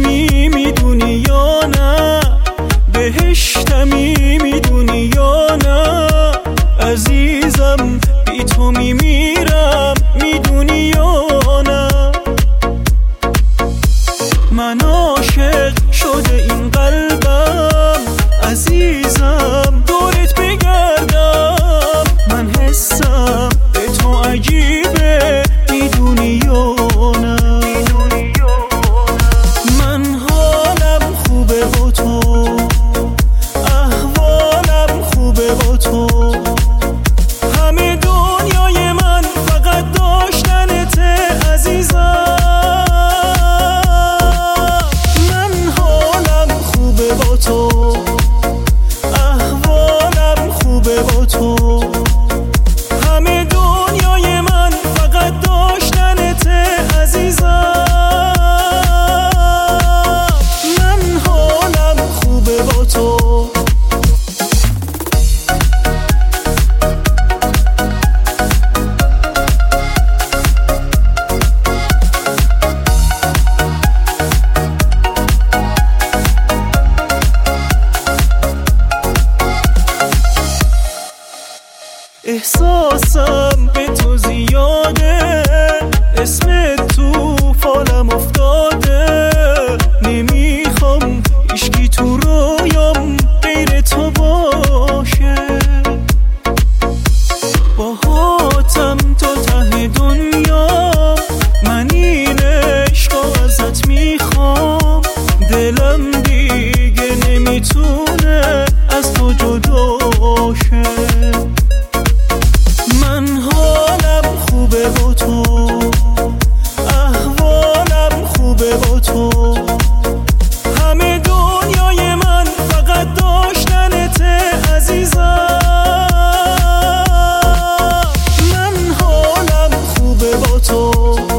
بهشتمی میدونی یا نه، بهشتمی میدونی یا نه، عزیزم بی تو میمیرم میدونی یا نه. من عاشق شده این قلبم عزیزم دورت بگردم، من حسم به تو عجیبه میدونی یا نه. من حالم خوبه با تو، احوالم خوبه با تو، همه دنیای من فقط داشتنته عزیزم. من حالم خوبه با تو، احوالم خوبه با تو، همه دنیای من فقط داشتنته عزیزم. من حالم خوبه با تو. احساسم به تو زیاده، اسم تو فالم افتاده، نمیخوام هیچکی تو رویام غیر تو باشه، باهاتم تا ته دنیا، من این عشقو ازت میخوام، دلم دیگه نمیتونه از تو جدا شه. من حالم خوبه با تو، احوالم خوبه با تو، همه دنیای من فقط داشتنته عزیزم. من حالم خوبه با تو.